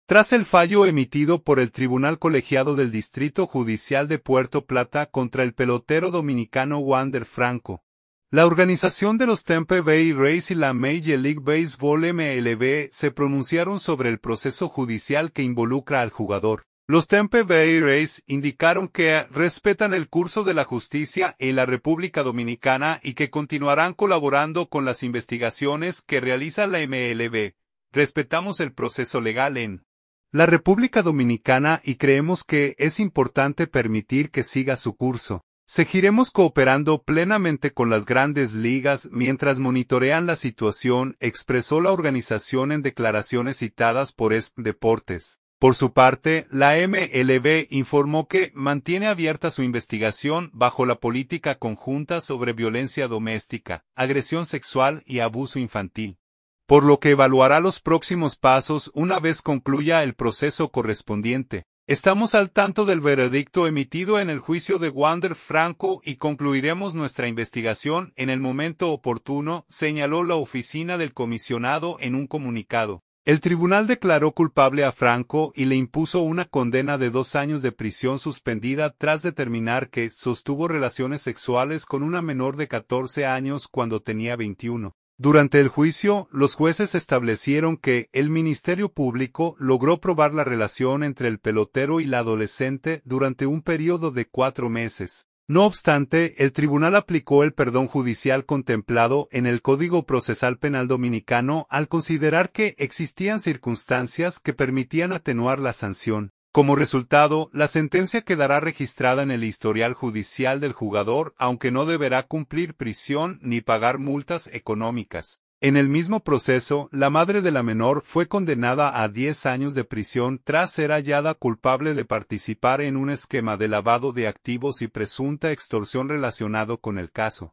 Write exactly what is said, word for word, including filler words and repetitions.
Tras el fallo emitido por el Tribunal Colegiado del Distrito Judicial de Puerto Plata contra el pelotero dominicano Wander Franco, la organización de los Tampa Bay Rays y la Major League Baseball M L B se pronunciaron sobre el proceso judicial que involucra al jugador. Los Tampa Bay Rays indicaron que respetan el curso de la justicia en la República Dominicana y que continuarán colaborando con las investigaciones que realiza la M L B. Respetamos el proceso legal en la República Dominicana y creemos que es importante permitir que siga su curso. Seguiremos cooperando plenamente con las grandes ligas mientras monitorean la situación, expresó la organización en declaraciones citadas por E S P N Deportes. Por su parte, la M L B informó que mantiene abierta su investigación bajo la política conjunta sobre violencia doméstica, agresión sexual y abuso infantil, por lo que evaluará los próximos pasos una vez concluya el proceso correspondiente. Estamos al tanto del veredicto emitido en el juicio de Wander Franco y concluiremos nuestra investigación en el momento oportuno, señaló la oficina del comisionado en un comunicado. El tribunal declaró culpable a Franco y le impuso una condena de dos años de prisión suspendida tras determinar que sostuvo relaciones sexuales con una menor de catorce años cuando tenía veintiuno. Durante el juicio, los jueces establecieron que el Ministerio Público logró probar la relación entre el pelotero y la adolescente durante un periodo de cuatro meses. No obstante, el tribunal aplicó el perdón judicial contemplado en el Código Procesal Penal Dominicano al considerar que existían circunstancias que permitían atenuar la sanción. Como resultado, la sentencia quedará registrada en el historial judicial del jugador, aunque no deberá cumplir prisión ni pagar multas económicas. En el mismo proceso, la madre de la menor fue condenada a diez años de prisión tras ser hallada culpable de participar en un esquema de lavado de activos y presunta extorsión relacionado con el caso.